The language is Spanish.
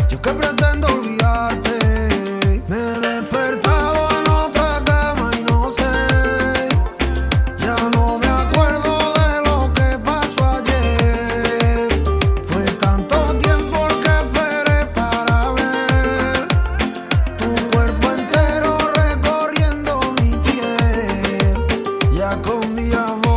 Yo que pretendo olvidarte, me he despertado en otra cama y no sé, ya no me acuerdo de lo que pasó ayer. Fue tanto tiempo el que esperé para ver tu cuerpo entero recorriendo mi piel. Ya con día